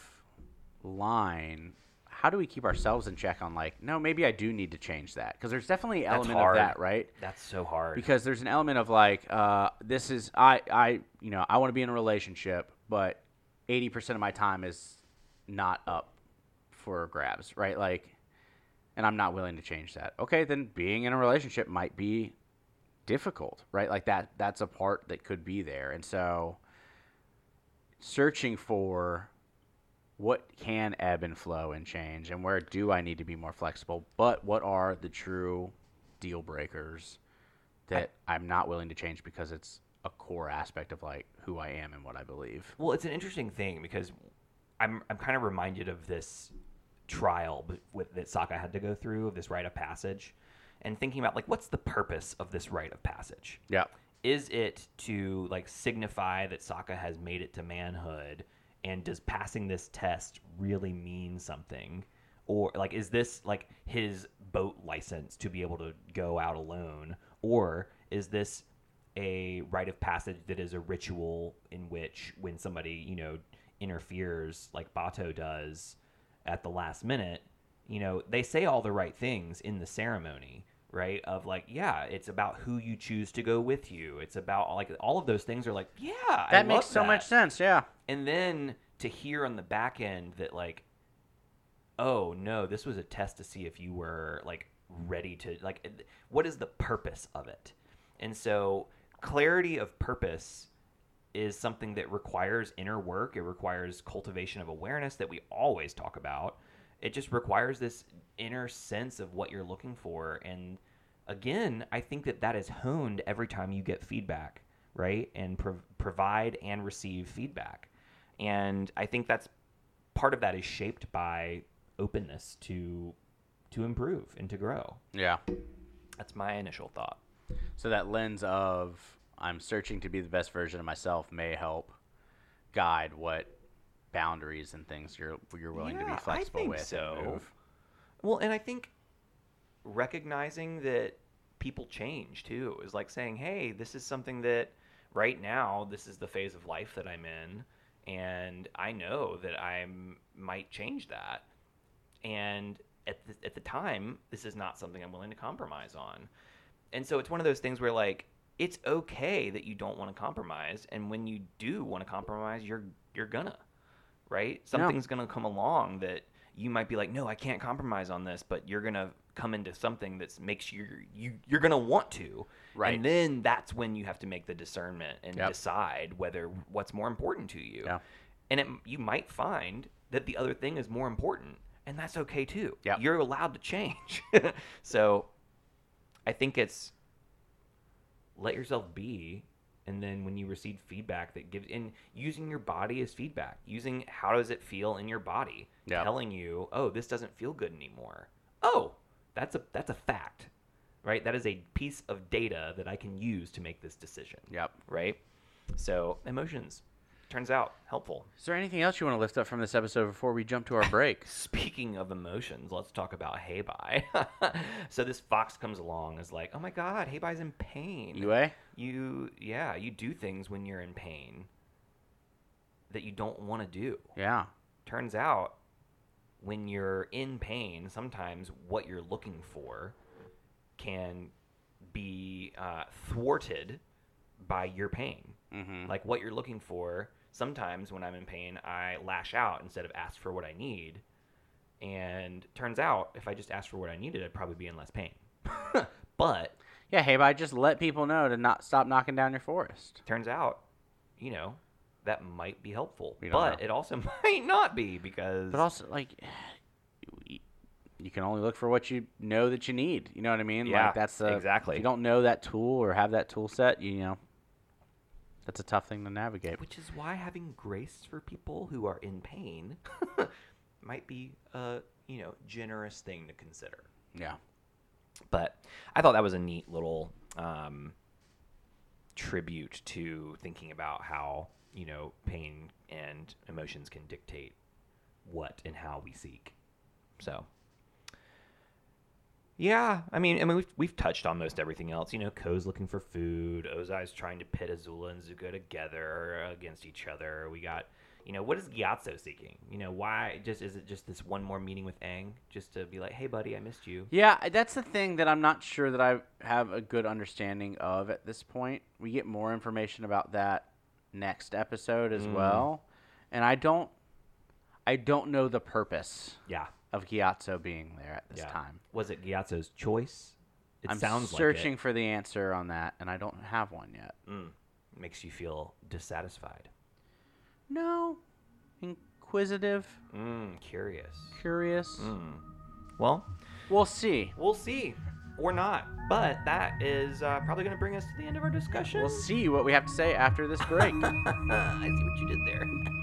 line, how do we keep ourselves in check on like, no, maybe I do need to change that? Because there's definitely an That's element hard. of that, right? That's so hard. Because there's an element of like, uh, this is I, I, you know, I want to be in a relationship, but eighty percent of my time is not up for grabs, right? Like, and I'm not willing to change that. Okay, then being in a relationship might be difficult, right? Like that, that's a part that could be there. And so searching for what can ebb and flow and change, and where do I need to be more flexible, but what are the true deal breakers that I, I'm not willing to change because it's a core aspect of like who I am and what I believe. Well, it's an interesting thing because I'm I'm kind of reminded of this trial b- with, that Sokka had to go through of this rite of passage, and thinking about like what's the purpose of this rite of passage? Yeah. Is it to like signify that Sokka has made it to manhood, and does passing this test really mean something? Or like is this like his boat license to be able to go out alone? Or is this a rite of passage that is a ritual in which when somebody, you know, interferes like Bato does at the last minute, you know, they say all the right things in the ceremony, right? Of like, yeah, it's about who you choose to go with you. It's about like all of those things are like, yeah, I That makes love so that. much sense, yeah. And then to hear on the back end that like, oh no, this was a test to see if you were like ready to like, what is the purpose of it? And so clarity of purpose is something that requires inner work. It requires cultivation of awareness that we always talk about. It just requires this inner sense of what you're looking for. And again, I think that that is honed every time you get feedback, right? And pro- provide and receive feedback. And I think that's part of that is shaped by openness to to improve and to grow. Yeah. That's my initial thought. So that lens of I'm searching to be the best version of myself may help guide what boundaries and things you're you're willing to Yeah, be I flexible think with so. and move. Well, and I think recognizing that people change too is like saying, hey, this is something that right now, this is the phase of life that I'm in. And I know that I might change that. And at the, at the time, this is not something I'm willing to compromise on. And so it's one of those things where like, it's okay that you don't want to compromise. And when you do want to compromise, you're, you're gonna, right? Something's going to come along that you might be like, no, I can't compromise on this, but you're going to come into something that makes you you you're gonna want to, Right. And then that's when you have to make the discernment and Yep. decide whether what's more important to you. Yeah. And it, you might find that the other thing is more important, and that's okay too. Yep. You're allowed to change. So, I think it's let yourself be. And then when you receive feedback that gives, and using your body as feedback, using how does it feel in your body, Yep. telling you, oh, this doesn't feel good anymore. Oh, that's a that's a fact, right? That is a piece of data that I can use to make this decision, Yep. right? So emotions, turns out helpful. Is there anything else you want to lift up from this episode before we jump to our break? Speaking of emotions, let's talk about Heibai. So this fox comes along, is like, oh my God, Heibai's in pain. U A? You, yeah, you do things when you're in pain that you don't want to do. Yeah. Turns out, when you're in pain, sometimes what you're looking for can be uh, thwarted by your pain. Mm-hmm. Like what you're looking for, sometimes when I'm in pain, I lash out instead of ask for what I need. And turns out, if I just asked for what I needed, I'd probably be in less pain. But Yeah, hey, but just let people know to not stop knocking down your forest. turns out, you know, that might be helpful. We don't But know. it also might not be because But also, like, you- you can only look for what you know that you need. You know what I mean? Yeah, like that's the, exactly. If you don't know that tool or have that tool set, you know, that's a tough thing to navigate. which is why having grace for people who are in pain might be a, you know, generous thing to consider. Yeah. But I thought that was a neat little um, tribute to thinking about how, you know, pain and emotions can dictate what and how we seek. So, yeah, I mean, I mean, we've, we've touched on most everything else. You know, Ko's looking for food. Ozai's trying to pit Azula and Zuko together against each other. We got, you know, what is Gyatso seeking? You know, why? Just is it just this one more meeting with Aang, just to be like, hey, buddy, I missed you. Yeah, that's the thing that I'm not sure that I have a good understanding of at this point. We get more information about that next episode as Mm. well, and I don't, I don't know the purpose Yeah. of Gyatso being there at this Yeah. time. Was it Gyatso's choice? It I'm sounds searching like for the answer on that, and I don't have one yet. it. Mm. Makes you feel dissatisfied. No, inquisitive, Mm, curious. curious. Mm. Well, We'll see. we'll see. Or not. But that is uh, probably going to bring us to the end of our discussion. We'll see what we have to say after this break. I see what you did there.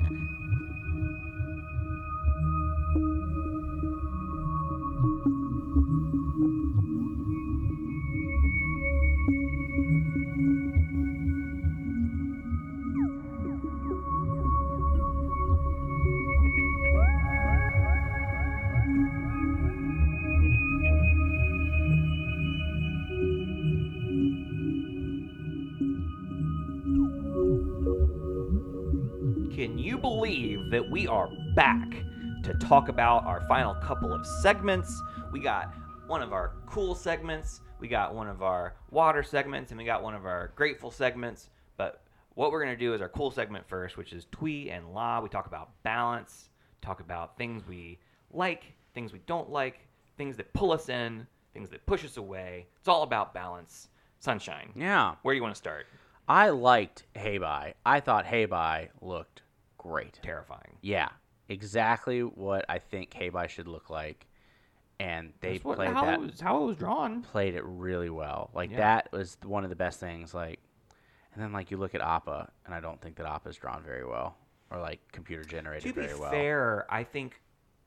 Can you believe that we are back to talk about our final couple of segments? We got one of our cool segments, we got one of our water segments, and we got one of our grateful segments. But what we're going to do is our cool segment first, which is Twee and La. We talk about balance, talk about things we like, things we don't like, things that pull us in, things that push us away. It's all about balance. Sunshine. Yeah. Where do you want to start? I liked Heibai. I thought Heibai looked great. Terrifying. Yeah, exactly what I think Heibai should look like, and they That's what- played how that it was, how it was drawn. played it really well. Like Yeah. that was one of the best things. Like, and then like you look at Appa, and I don't think that Appa's drawn very well, or like computer generated To be very well. fair, I think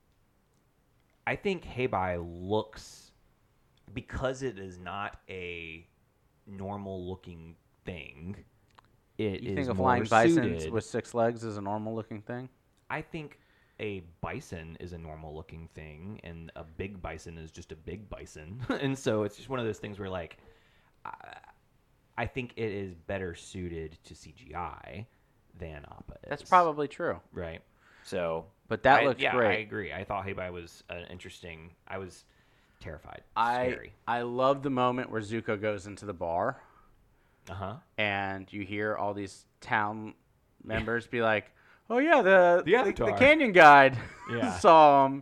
I think Heibai looks, because it is not a normal looking thing. It You is think a more flying bison suited. with six legs is a normal looking thing? I think a bison is a normal looking thing, and a big bison is just a big bison, and so it's just one of those things where like I, I think it is better suited to C G I than Appa is. That's probably true. right. So, But that I- looks yeah, I great. agree. I thought Heibai was an interesting. I was terrified. I Scary. I love the moment where Zuko goes into the bar. Uh huh. And you hear all these town members be like, "Oh yeah, the The the, Avatar." the canyon guide Yeah. saw him,"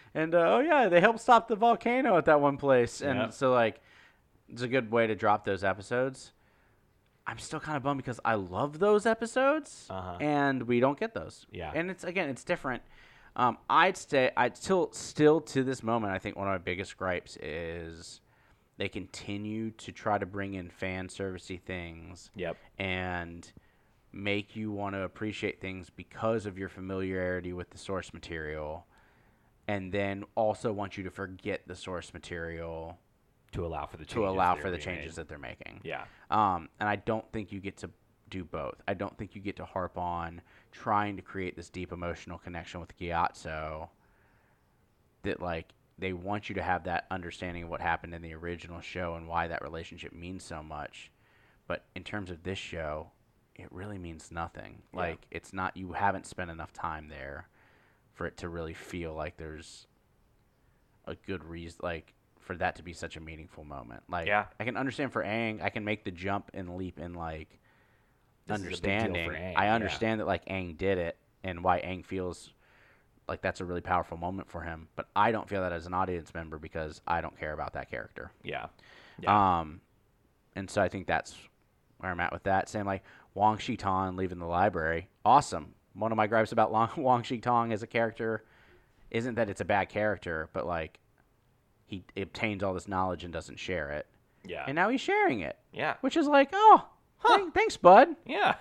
and uh, oh yeah, they helped stop the volcano at that one place, and Yep. so like, it's a good way to drop those episodes. I'm still kind of bummed because I love those episodes, Uh-huh. and we don't get those. Yeah. And it's again, it's different. Um, I'd stay. I'd still, still to this moment, I think one of my biggest gripes is they continue to try to bring in fan servicey things Yep. and make you want to appreciate things because of your familiarity with the source material, and then also want you to forget the source material To allow for the changes to allow that for are the being changes made. that they're making. Yeah. Um, and I don't think you get to do both. I don't think you get to harp on trying to create this deep emotional connection with Gyatso that, like, they want you to have that understanding of what happened in the original show and why that relationship means so much. But in terms of this show, it really means nothing. Yeah. Like, it's not, you haven't spent enough time there for it to really feel like there's a good reason, like, for that to be such a meaningful moment. Like, Yeah. I can understand for Aang, I can make the jump and leap in, like, This is a big deal for understanding. Aang, I yeah. understand that, like, Aang did it and why Aang feels like that's a really powerful moment for him. But I don't feel that as an audience member because I don't care about that character. Yeah. Yeah. Um, and so I think that's where I'm at with that. Same like Wang Shitan leaving the library. Awesome. One of my gripes about Long- Wang Shitan as a character isn't that it's a bad character, but like he obtains all this knowledge and doesn't share it. yeah. And now he's sharing it, yeah. which is like, oh, Huh. thank- thanks, bud. Yeah.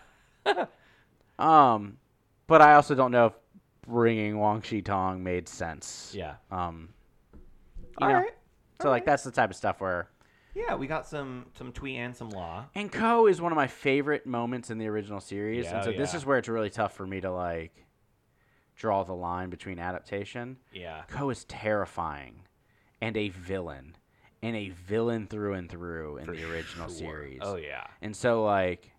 Um, but I also don't know if bringing Wang Shitan made sense. Yeah. Um, you All know, right. so All like right. that's the type of stuff where. Yeah, we got some some Twee and some Law. And Ko is one of my favorite moments in the original series, Yeah, and so this yeah. is where it's really tough for me to like draw the line between adaptation. Yeah. Ko is terrifying, and a villain, and a villain through and through in For the original sure. series. Oh yeah. And so like,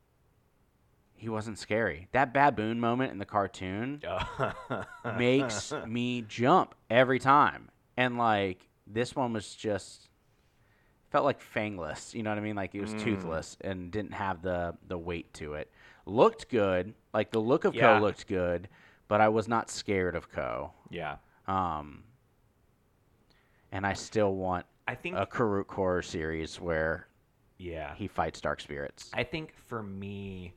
he wasn't scary. That baboon moment in the cartoon makes me jump every time, and like this one was just. Felt like fangless, you know what I mean? Like it was Mm. toothless and didn't have the the weight to it. Looked good, like the look of Yeah. Ko looked good, but I was not scared of Ko. Yeah. Um, and I still want I think. a Karuk horror series where yeah. he fights dark spirits. I think for me,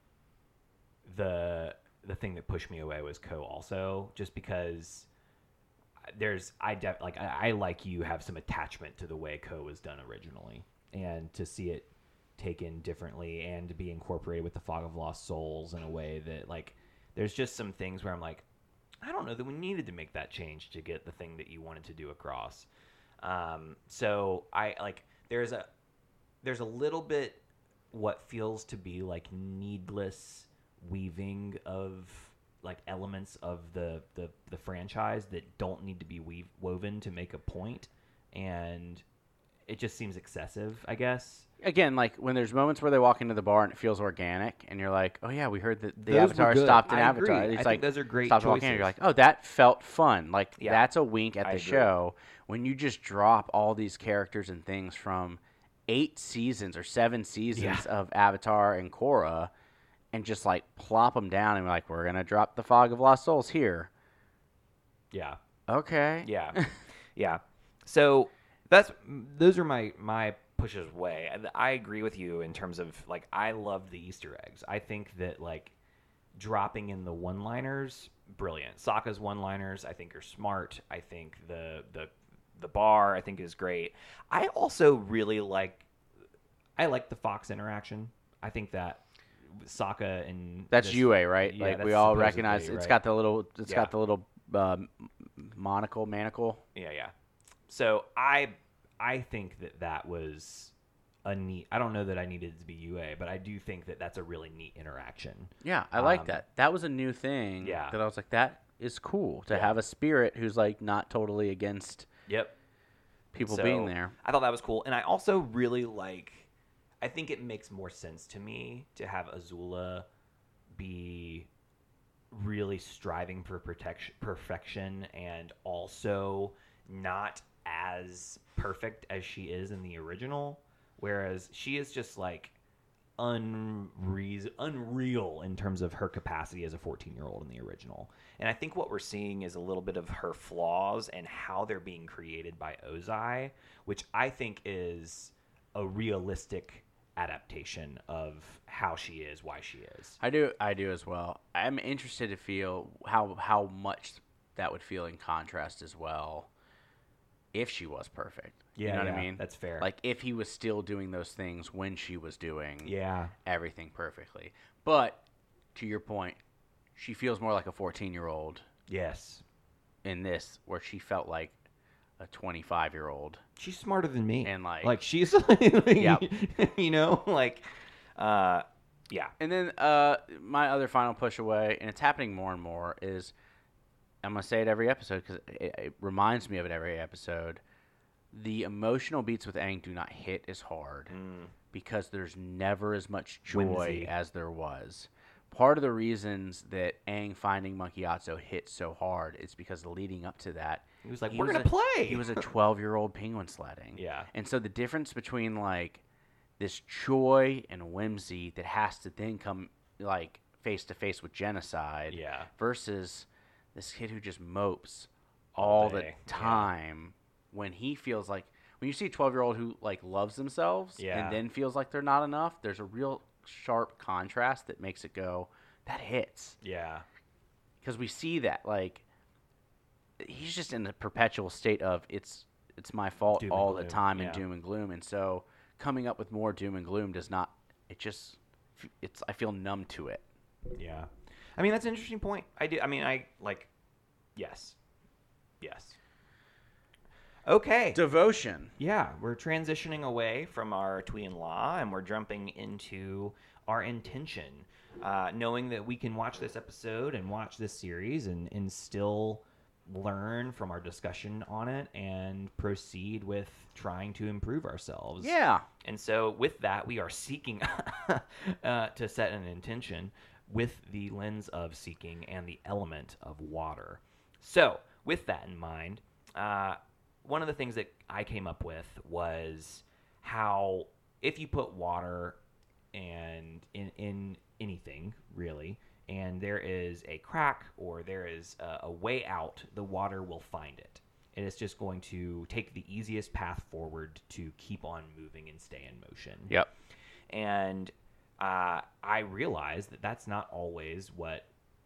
the the thing that pushed me away was Ko also, just because there's I def, like I, I like you have some attachment to the way Ko was done originally, and to see it taken differently and to be incorporated with the Fog of Lost Souls in a way that like there's just some things where I'm like I don't know that we needed to make that change to get the thing that you wanted to do across. Um, so I like there's a there's a little bit what feels to be like needless weaving of like elements of the the, the franchise that don't need to be weave, woven to make a point, and it just seems excessive, I guess. Again, like when there's moments where they walk into the bar and it feels organic, and you're like, oh yeah, we heard that the Those were Avatar good. stopped in I Avatar. agree. It's I like think those are great stopped walking in, choices. you're like, oh, that felt fun. Like Yeah. that's a wink at I the agree. show when you just drop all these characters and things from eight seasons or seven seasons Yeah. of Avatar and Korra, and just like plop them down and be like, we're gonna drop the Fog of Lost Souls here. Yeah. Okay. Yeah, yeah. So that's those are my my pushes away. And I agree with you in terms of like I love the Easter eggs. I think that like dropping in the one-liners, brilliant. Sokka's one-liners, I think are smart. I think the the the bar, I think is great. I also really like I like the Fox interaction. I think that Sokka and That's this- Yue, right? Yeah, like we that's all supposedly, recognize it's right? got the little it's Yeah. got the little um, monocle, manacle. Yeah, yeah. So I I think that that was a neat. I don't know that I needed it to be U A, but I do think that that's a really neat interaction. Yeah, I like Um, that. That was a new thing. Yeah. That I was like, that is cool to Yeah. have a spirit who's like not totally against Yep. people So, being there. I thought that was cool, and I also really like. I think it makes more sense to me to have Azula be really striving for protection, perfection, and also not as perfect as she is in the original. Whereas she is just like unreas- unreal in terms of her capacity as a fourteen-year-old in the original. And I think what we're seeing is a little bit of her flaws and how they're being created by Ozai, which I think is a realistic adaptation of how she is, why she is. I do, I do as well. I'm interested to feel how how much that would feel in contrast as well if she was perfect. Yeah, you know yeah, what I mean? that's fair. Like if he was still doing those things when she was doing Yeah. everything perfectly. But to your point, she feels more like a fourteen-year-old Yes. in this, where she felt like a twenty-five-year-old. She's smarter than me. And, like- like she's like, Yep. you know, like uh yeah. And then uh, my other final push away, and it's happening more and more, is I'm going to say it every episode because it, it reminds me of it every episode. The emotional beats with Aang do not hit as hard Mm. because there's never as much joy Whimsy. as there was. Part of the reasons that Aang finding Monkey Otso hit so hard is because leading up to that, He was like, he "We're was gonna a- play." He was a twelve-year-old penguin sledding. Yeah. And so the difference between, like, this joy and whimsy that has to then come, like, face-to-face with genocide Yeah. versus this kid who just mopes all the day, yeah. time when he feels like, when you see a twelve-year-old who, like, loves themselves Yeah. and then feels like they're not enough, there's a real sharp contrast that makes it go, that hits. Yeah. Because we see that, like, he's just in a perpetual state of it's it's my fault Doom and all the gloom, time yeah. and doom and gloom, and so coming up with more doom and gloom does not. It just it's I feel numb to it. Yeah. I mean, that's an interesting point. I do. I mean, I like. Yes. Yes. Okay. Devotion. Yeah, we're transitioning away from our Tui and La, and we're jumping into our intention, uh, knowing that we can watch this episode and watch this series and, and still learn from our discussion on it and proceed with trying to improve ourselves. Yeah. And so with that, we are seeking uh, to set an intention with the lens of seeking and the element of water. So with that in mind, uh, one of the things that I came up with was how if you put water and in, in anything really, and there is a crack or there is a, a way out, the water will find it. And it's just going to take the easiest path forward to keep on moving and stay in motion. Yep. And uh, I realized that that's not always what,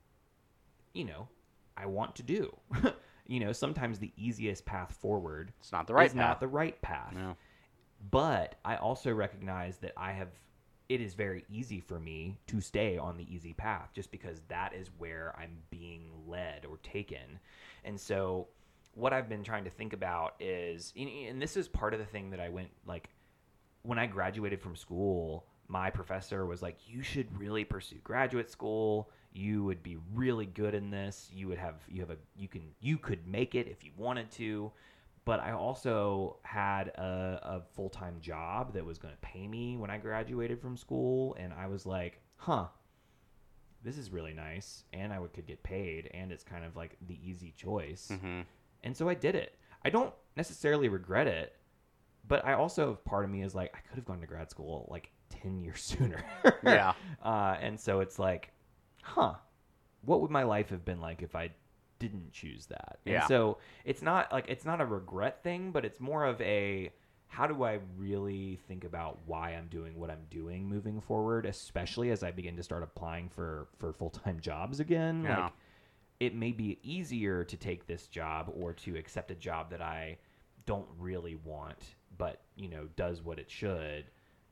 you know, I want to do. You know, sometimes the easiest path forward It's not the right is path. not the right path. No. But I also recognize that I have, it is very easy for me to stay on the easy path just because that is where I'm being led or taken. And so what I've been trying to think about is, and this is part of the thing that I went, like, when I graduated from school, my professor was like, you should really pursue graduate school. You would be really good in this. You would have, you have a, you can, you could make it if you wanted to. But I also had a, a full-time job that was going to pay me when I graduated from school. And I was like, huh, this is really nice. And I would, could get paid. And it's kind of like the easy choice. Mm-hmm. And so I did it. I don't necessarily regret it. But I also, part of me is like, I could have gone to grad school like ten years sooner. Yeah. Uh, and so it's like, huh, what would my life have been like if I didn't choose that? And Yeah. so it's not like, it's not a regret thing, but it's more of a, how do I really think about why I'm doing what I'm doing moving forward, especially as I begin to start applying for, for full-time jobs again? Yeah. Like, it may be easier to take this job or to accept a job that I don't really want, but, you know, does what it should.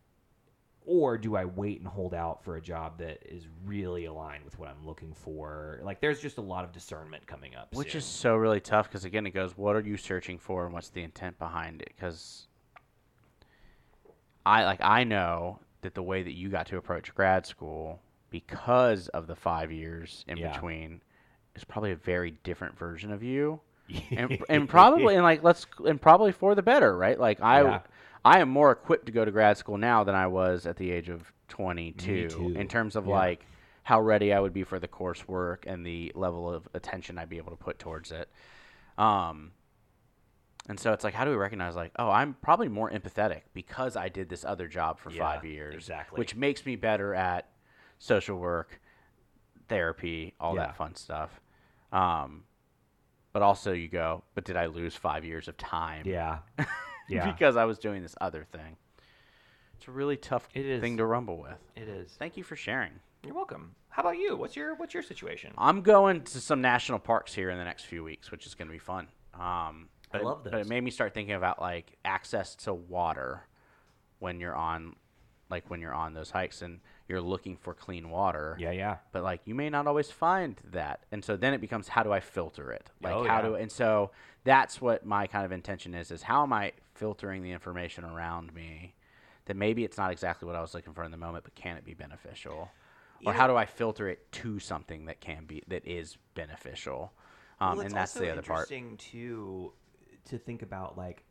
Or do I wait and hold out for a job that is really aligned with what I'm looking for? Like, there's just a lot of discernment coming up. Which soon. is so really tough because, again, it goes, what are you searching for and what's the intent behind it? Because I, like, I know that the way that you got to approach grad school because of the five years in Yeah. between is probably a very different version of you. and, and probably, and like, let's, and probably for the better, right? Like, I, Yeah. I am more equipped to go to grad school now than I was at the age of twenty-two too. in terms of Yeah. like how ready I would be for the coursework and the level of attention I'd be able to put towards it. Um, And so it's like, how do we recognize, like, oh, I'm probably more empathetic because I did this other job for Yeah, five years. exactly. Which makes me better at social work, therapy, all Yeah. that fun stuff. Um, but also you go, but did I lose five years of time? Yeah. Yeah. Because I was doing this other thing. It's a really tough It is. thing to rumble with. It is. Thank you for sharing. You're welcome. How about you? What's your What's your situation? I'm going to some national parks here in the next few weeks, which is going to be fun. Um, I but love it, But those. it made me start thinking about like access to water when you're on, like when you're on those hikes and you're looking for clean water. Yeah, yeah. But like you may not always find that, and so then it becomes how do I filter it? Like Oh, how yeah. do and so that's what my kind of intention is: is how am I filtering the information around me? That maybe it's not exactly what I was looking for in the moment, but can it be beneficial? Or You how know- do I filter it to something that can be that is beneficial? Um, well, and it's that's also the other part. interesting too to think about, like,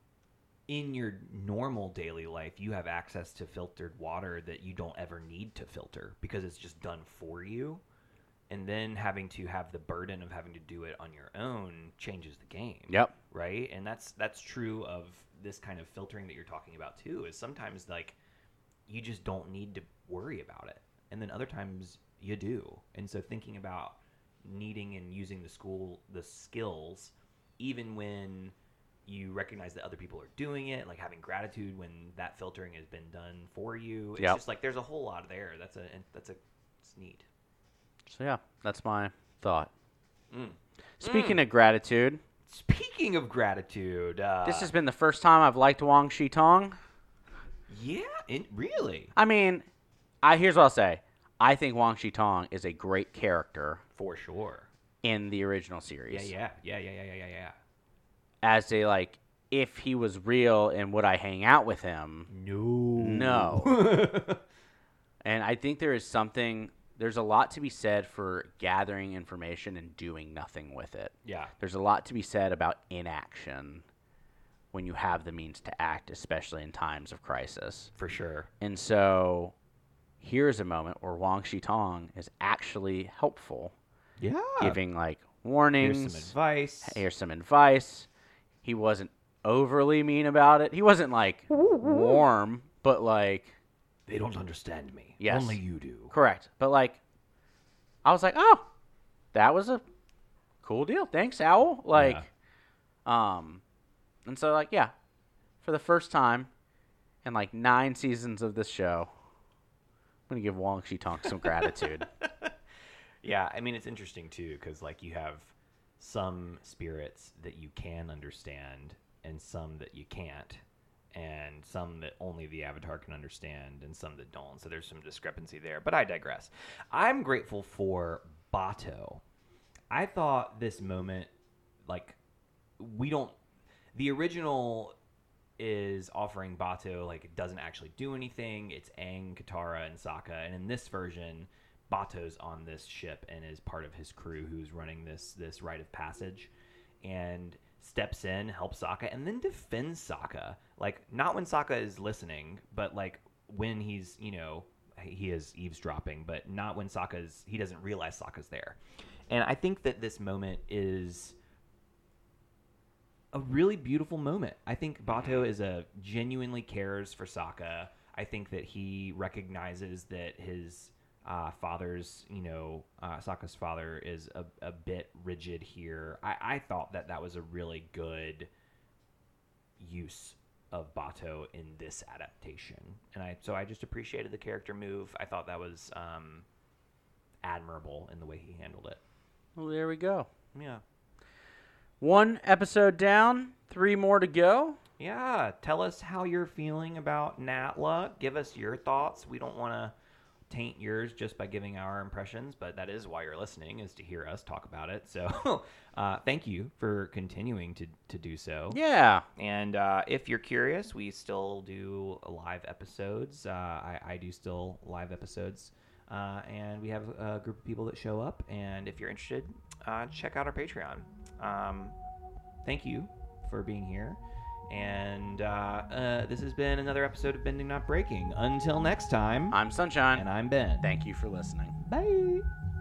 in your normal daily life, you have access to filtered water that you don't ever need to filter because it's just done for you. And then having to have the burden of having to do it on your own changes the game. Yep. Right? And that's that's true of this kind of filtering that you're talking about too, is sometimes like you just don't need to worry about it. And then other times you do. And so thinking about needing and using the school the skills even when you recognize that other people are doing it, like having gratitude when that filtering has been done for you. It's Yep. just like there's a whole lot there. That's a that's a it's neat. So yeah, that's my thought. Mm. Speaking of gratitude, Speaking of gratitude, uh, this has been the first time I've liked Wang Shi Tong. yeah, it, really I mean, I here's what I'll say. I think Wang Shi Tong is a great character for sure. in the original Yeah, series. yeah, yeah, yeah, yeah, yeah, yeah, yeah. As a like, if he was real and would I hang out with him? No, No. And I think there is something. There's a lot to be said for gathering information and doing nothing with it. Yeah, There's a lot to be said about inaction when you have the means to act, especially in times of crisis. for sure. And so here's a moment where Wang Shi Tong is actually helpful, Yeah, giving like warnings. here's some advice. Here's some advice. He wasn't overly mean about it. He wasn't like warm, but like They don't understand me. Yes. Only you do. correct. But like I was like, "Oh, that was a cool deal. Thanks, Owl." Like um and so like yeah, for the first time in like nine seasons of this show, I'm going to give Wang Shi Tong some gratitude. Yeah, I mean, it's interesting too because like you have some spirits that you can understand and some that you can't, and some that only the Avatar can understand and some that don't. So there's some discrepancy there. But I digress. I'm grateful for Bato. I thought this moment, like, we don't. The original is offering Bato, like, it doesn't actually do anything. It's Aang, Katara, and Sokka. And in this version, Bato's on this ship and is part of his crew who's running this this rite of passage and steps in, helps Sokka, and then defends Sokka. Like, not when Sokka is listening, but, like, when he's, you know, he is eavesdropping, but not when Sokka's, he doesn't realize Sokka's there. And I think that this moment is a really beautiful moment. I think Bato is a genuinely cares for Sokka. I think that he recognizes that his uh, father's, you know, uh, Sokka's father is a, a bit rigid here. I, I thought that that was a really good use of Bato in this adaptation, and I so I just appreciated the character move. I thought that was um, admirable in the way he handled it. Well, there we go. Yeah. One episode down, three more to go. Yeah, tell us how you're feeling about Natla. Give us your thoughts. We don't want to taint yours just by giving our impressions, but that is why you're listening, is to hear us talk about it. So uh, thank you for continuing to, to do so. Yeah. And uh, if you're curious, we still do live episodes. Uh, I, I do still live episodes. Uh, and we have a group of people that show up. And if you're interested, uh, check out our Patreon. Um, thank you for being here. And uh, uh, this has been another episode of Bending Not Breaking. Until next time, I'm Sunshine. and I'm Ben. Thank you for listening. Bye.